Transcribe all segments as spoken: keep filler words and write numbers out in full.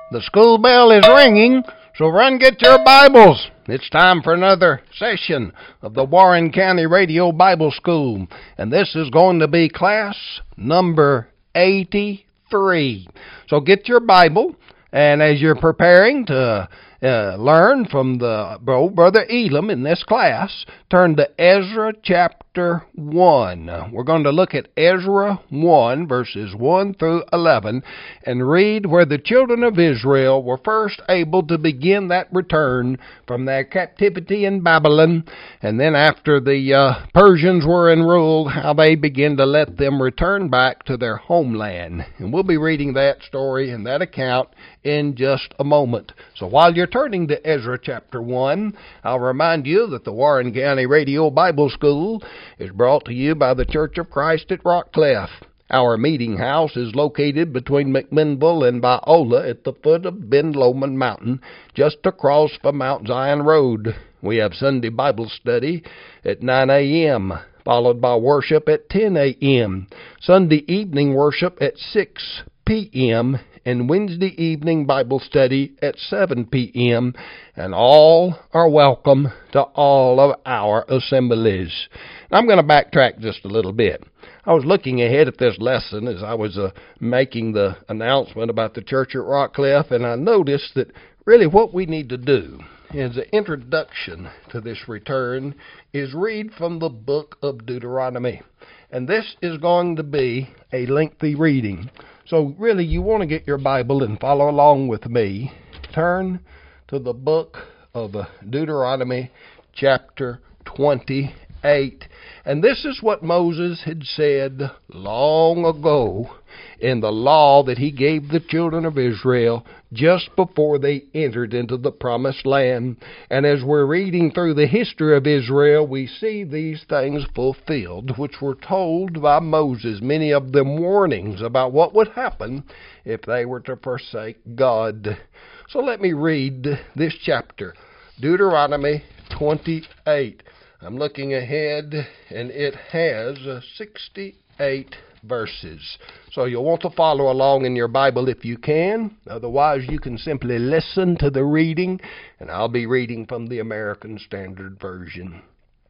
The school bell is ringing, so run get your Bibles. It's time for another session of the Warren County Radio Bible School, and this is going to be class number eighty-three. So get your Bible, and as you're preparing to uh, learn from the bro, Brother Elam in this class, turn to Ezra chapter one. We're going to look at Ezra one, verses one through eleven, and read where the children of Israel were first able to begin that return from their captivity in Babylon, and then after the uh, Persians were in rule, how they began to let them return back to their homeland. And we'll be reading that story and that account in just a moment. So while you're turning to Ezra chapter one, I'll remind you that the Warren County Radio Bible School is brought to you by the Church of Christ at Rockcliff. Our meeting house is located between McMinnville and Biola at the foot of Ben Lomond Mountain, just across from Mount Zion Road. We have Sunday Bible study at nine a.m., followed by worship at ten a.m., Sunday evening worship at six p.m., and Wednesday evening Bible study at seven p.m., and all are welcome to all of our assemblies. I'm going to backtrack just a little bit. I was looking ahead at this lesson as I was uh, making the announcement about the church at Rockcliff, and I noticed that really what we need to do as an introduction to this return is read from the book of Deuteronomy. And this is going to be a lengthy reading. So really you want to get your Bible and follow along with me. Turn to the book of Deuteronomy chapter twenty-eight. And this is what Moses had said long ago in the law that he gave the children of Israel just before they entered into the promised land. And as we're reading through the history of Israel, we see these things fulfilled, which were told by Moses, many of them warnings about what would happen if they were to forsake God. So let me read this chapter, Deuteronomy twenty-eight. I'm looking ahead, and it has sixty-eight verses. So you'll want to follow along in your Bible if you can. Otherwise, you can simply listen to the reading, and I'll be reading from the American Standard Version.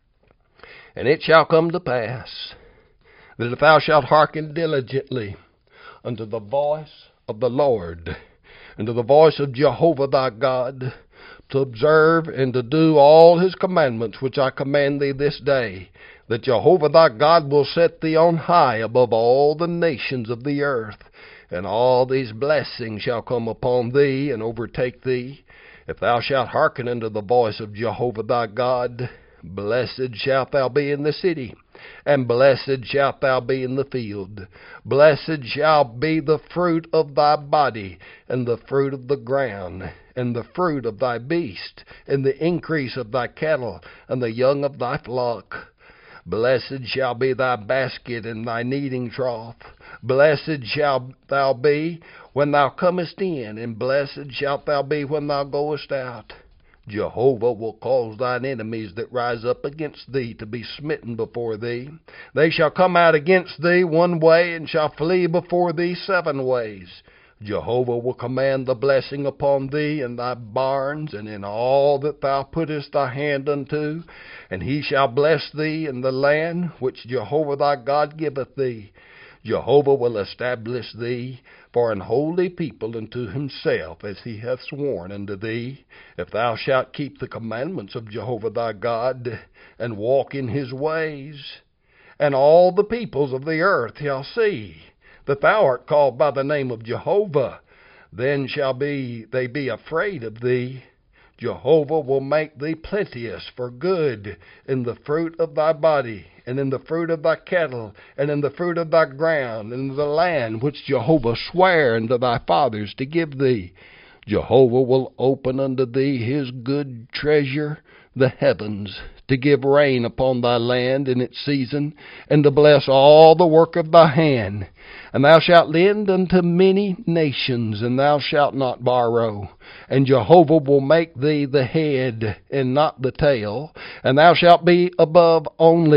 And it shall come to pass that if thou shalt hearken diligently unto the voice of the Lord, and to the voice of Jehovah thy God, to observe and to do all his commandments which I command thee this day, that Jehovah thy God will set thee on high above all the nations of the earth, and all these blessings shall come upon thee and overtake thee, if thou shalt hearken unto the voice of Jehovah thy God. Blessed shalt thou be in the city, and blessed shalt thou be in the field. Blessed shall be the fruit of thy body, and the fruit of the ground, and the fruit of thy beast, and the increase of thy cattle, and the young of thy flock. Blessed shall be thy basket and thy kneading trough. Blessed shalt thou be when thou comest in, and blessed shalt thou be when thou goest out. Jehovah will cause thine enemies that rise up against thee to be smitten before thee. They shall come out against thee one way, and shall flee before thee seven ways. Jehovah will command the blessing upon thee in thy barns, and in all that thou puttest thy hand unto. And he shall bless thee in the land which Jehovah thy God giveth thee. Jehovah will establish thee for an holy people unto himself, as he hath sworn unto thee, if thou shalt keep the commandments of Jehovah thy God, and walk in his ways. And all the peoples of the earth shall see that thou art called by the name of Jehovah. Then shall be they be afraid of thee. Jehovah will make thee plenteous for good in the fruit of thy body, and in the fruit of thy cattle, and in the fruit of thy ground, and in the land which Jehovah sware unto thy fathers to give thee. Jehovah will open unto thee his good treasure, the heavens, to give rain upon thy land in its season, and to bless all the work of thy hand. And thou shalt lend unto many nations, and thou shalt not borrow. And Jehovah will make thee the head, and not the tail. And thou shalt be above only,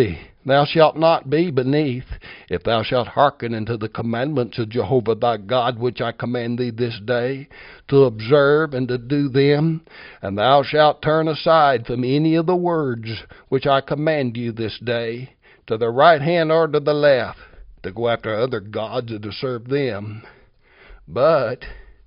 thou shalt not be beneath, if thou shalt hearken unto the commandments of Jehovah thy God, which I command thee this day, to observe and to do them. And thou shalt turn aside from any of the words which I command you this day, to the right hand or to the left, to go after other gods and to serve them. But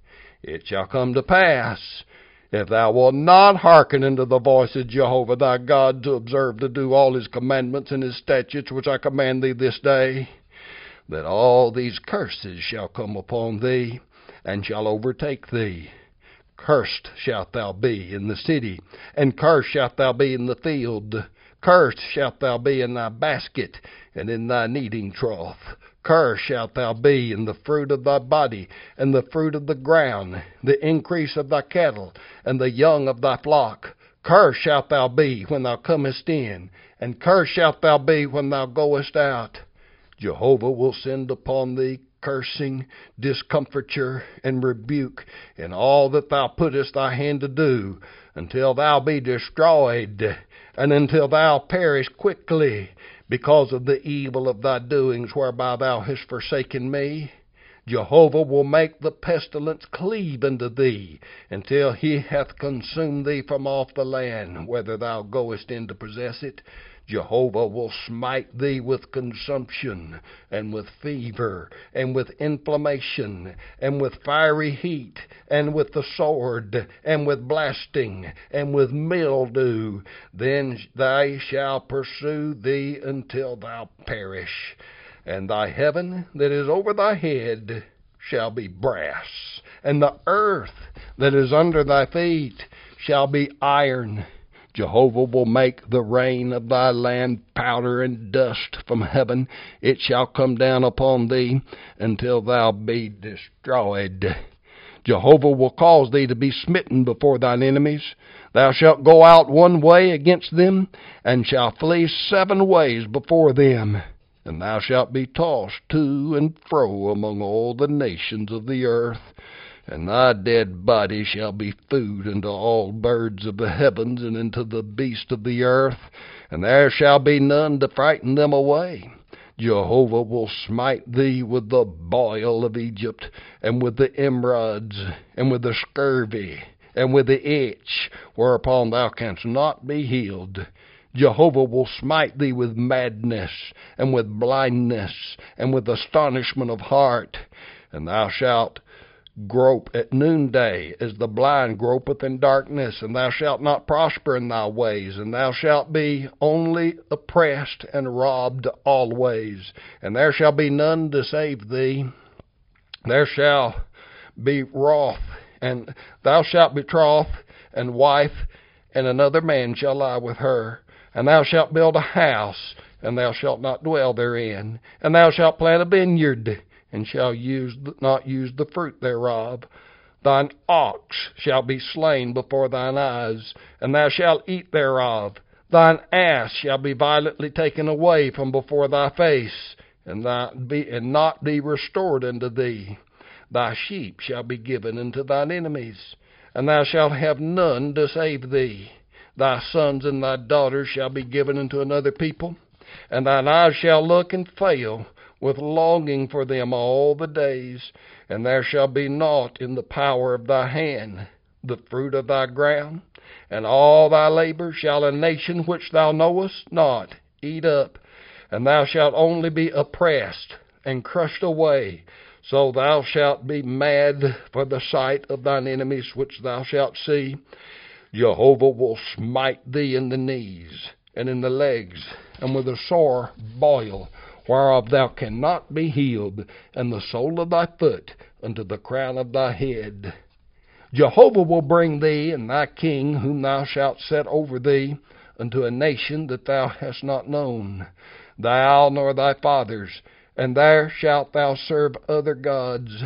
it shall come to pass, if thou wilt not hearken unto the voice of Jehovah thy God, to observe to do all his commandments and his statutes which I command thee this day, that all these curses shall come upon thee, and shall overtake thee. Cursed shalt thou be in the city, and cursed shalt thou be in the field. Cursed shalt thou be in thy basket, and in thy kneading trough. Cursed shalt thou be in the fruit of thy body, and the fruit of the ground, the increase of thy cattle, and the young of thy flock. Cursed shalt thou be when thou comest in, and cursed shalt thou be when thou goest out. Jehovah will send upon thee cursing, discomfiture, and rebuke in all that thou puttest thy hand to do, until thou be destroyed, and until thou perish quickly, because of the evil of thy doings whereby thou hast forsaken me. Jehovah will make the pestilence cleave unto thee, until he hath consumed thee from off the land, whether thou goest in to possess it. Jehovah will smite thee with consumption, and with fever, and with inflammation, and with fiery heat, and with the sword, and with blasting, and with mildew. Then they shall pursue thee until thou perish. And thy heaven that is over thy head shall be brass, and the earth that is under thy feet shall be iron. Jehovah will make the rain of thy land powder and dust from heaven. It shall come down upon thee until thou be destroyed. Jehovah will cause thee to be smitten before thine enemies. Thou shalt go out one way against them, and shalt flee seven ways before them. And thou shalt be tossed to and fro among all the nations of the earth. And thy dead body shall be food unto all birds of the heavens, and unto the beasts of the earth, and there shall be none to frighten them away. Jehovah will smite thee with the boil of Egypt, and with the emerods, and with the scurvy, and with the itch, whereupon thou canst not be healed. Jehovah will smite thee with madness, and with blindness, and with astonishment of heart, and thou shalt grope at noonday, as the blind gropeth in darkness, and thou shalt not prosper in thy ways, and thou shalt be only oppressed and robbed always, and there shall be none to save thee. There shall be wrath, and thou shalt betroth and wife, and another man shall lie with her. And thou shalt build a house, and thou shalt not dwell therein, and thou shalt plant a vineyard, and shall use not use the fruit thereof. Thine ox shall be slain before thine eyes, and thou shalt eat thereof. Thine ass shall be violently taken away from before thy face, and, thy be, and not be restored unto thee. Thy sheep shall be given unto thine enemies, and thou shalt have none to save thee. Thy sons and thy daughters shall be given unto another people, and thine eyes shall look and fail with longing for them all the days, and there shall be naught in the power of thy hand. The fruit of thy ground and all thy labor shall a nation which thou knowest not eat up, and thou shalt only be oppressed and crushed away. So thou shalt be mad for the sight of thine enemies which thou shalt see. Jehovah will smite thee in the knees and in the legs, and with a sore boil, whereof thou cannot be healed, and the sole of thy foot unto the crown of thy head. Jehovah will bring thee and thy king, whom thou shalt set over thee, unto a nation that thou hast not known, thou nor thy fathers, and there shalt thou serve other gods,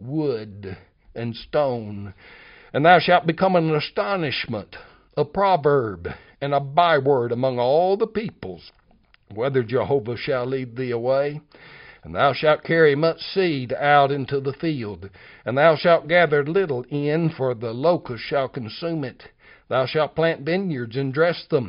wood and stone. And thou shalt become an astonishment, a proverb, and a byword among all the peoples, whether Jehovah shall lead thee away. And thou shalt carry much seed out into the field, and thou shalt gather little in, for the locust shall consume it. Thou shalt plant vineyards and dress them,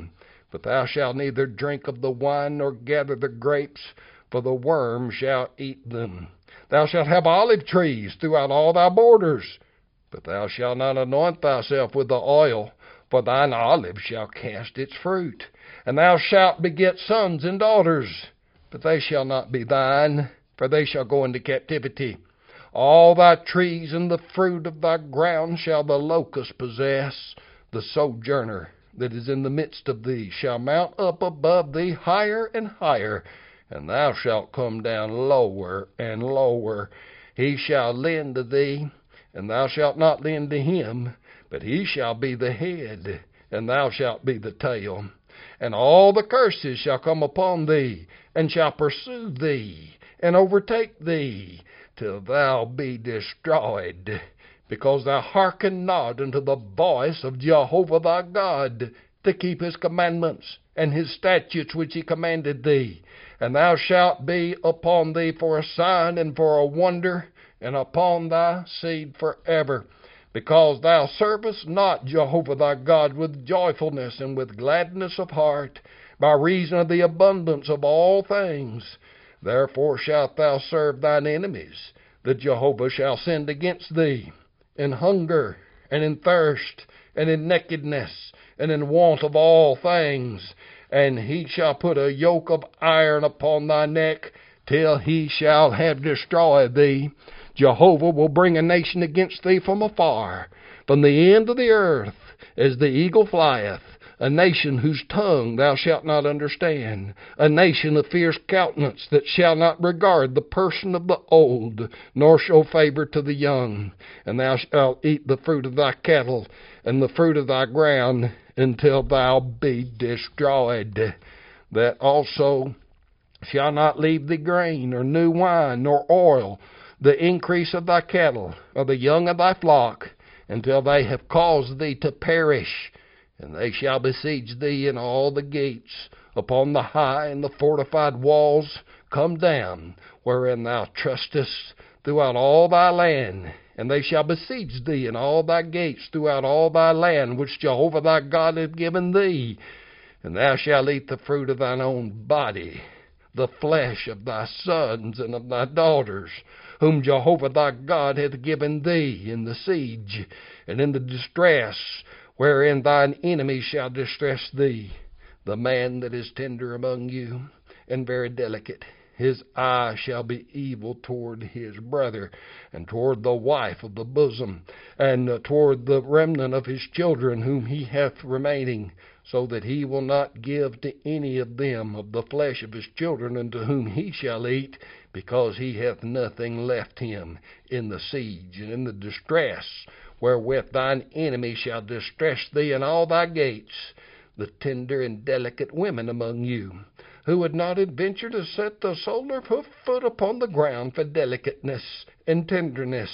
But thou shalt neither drink of the wine nor gather the grapes, for the worm shall eat them. Thou shalt have olive trees throughout all thy borders, but thou shalt not anoint thyself with the oil, for thine olive shall cast its fruit. And thou shalt beget sons and daughters, but they shall not be thine, for they shall go into captivity. All thy trees and the fruit of thy ground shall the locust possess. The sojourner that is in the midst of thee shall mount up above thee higher and higher, and thou shalt come down lower and lower. He shall lend to thee, and thou shalt not lend to him, but he shall be the head, and thou shalt be the tail. And all the curses shall come upon thee, and shall pursue thee, and overtake thee, till thou be destroyed, because thou hearken not unto the voice of Jehovah thy God, to keep his commandments and his statutes which he commanded thee. And thou shalt be upon thee for a sign and for a wonder, and upon thy seed forever, because thou servest not Jehovah thy God with joyfulness and with gladness of heart, by reason of the abundance of all things. Therefore shalt thou serve thine enemies, that Jehovah shall send against thee, in hunger, and in thirst, and in nakedness, and in want of all things. And he shall put a yoke of iron upon thy neck, till he shall have destroyed thee. Jehovah will bring a nation against thee from afar, from the end of the earth, as the eagle flieth, a nation whose tongue thou shalt not understand, a nation of fierce countenance that shall not regard the person of the old, nor show favor to the young. And thou shalt eat the fruit of thy cattle, and the fruit of thy ground, until thou be destroyed. That also shall not leave thee grain, or new wine, nor oil, the increase of thy cattle, or the young of thy flock, until they have caused thee to perish. And they shall besiege thee in all the gates, upon the high and the fortified walls. Come down, wherein thou trustest, throughout all thy land. And they shall besiege thee in all thy gates throughout all thy land, which Jehovah thy God hath given thee. And thou shalt eat the fruit of thine own body, the flesh of thy sons and of thy daughters, whom Jehovah thy God hath given thee in the siege, and in the distress, wherein thine enemies shall distress thee. The man that is tender among you, and very delicate, his eye shall be evil toward his brother, and toward the wife of the bosom, and uh, toward the remnant of his children whom he hath remaining, so that he will not give to any of them of the flesh of his children unto whom he shall eat, because he hath nothing left him in the siege and in the distress, wherewith thine enemy shall distress thee in all thy gates. The tender and delicate women among you, who would not adventure to set the sole of her foot upon the ground for delicateness and tenderness,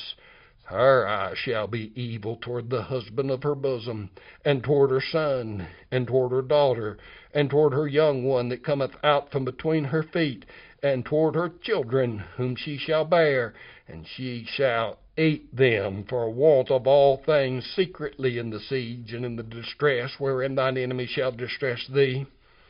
her eye shall be evil toward the husband of her bosom, and toward her son, and toward her daughter, and toward her young one that cometh out from between her feet, and toward her children whom she shall bear, and she shall eat them for want of all things secretly in the siege and in the distress wherein thine enemy shall distress thee.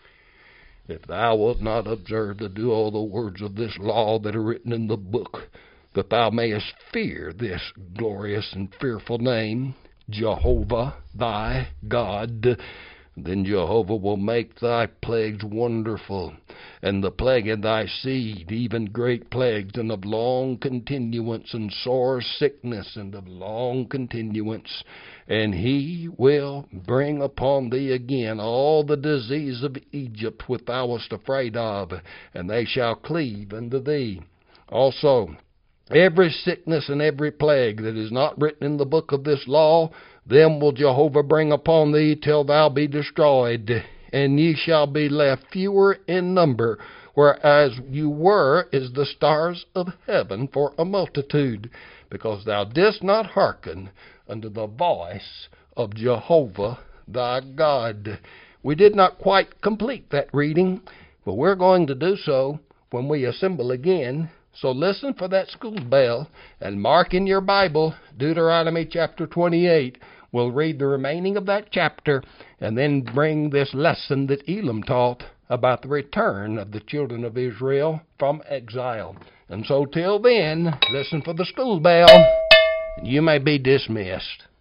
If thou wilt not observe to do all the words of this law that are written in the book, that thou mayest fear this glorious and fearful name, Jehovah thy God, then Jehovah will make thy plagues wonderful, and the plague of thy seed, even great plagues, and of long continuance, and sore sickness, and of long continuance. And he will bring upon thee again all the disease of Egypt which thou wast afraid of, and they shall cleave unto thee. Also, every sickness and every plague that is not written in the book of this law, them will Jehovah bring upon thee till thou be destroyed, and ye shall be left fewer in number, whereas you were as the stars of heaven for a multitude, because thou didst not hearken unto the voice of Jehovah thy God. We did not quite complete that reading, but we're going to do so when we assemble again. So listen for that school bell, and mark in your Bible Deuteronomy chapter twenty-eight. we'll read the remaining of that chapter and then bring this lesson that Elam taught about the return of the children of Israel from exile. And so till then, listen for the school bell, and you may be dismissed.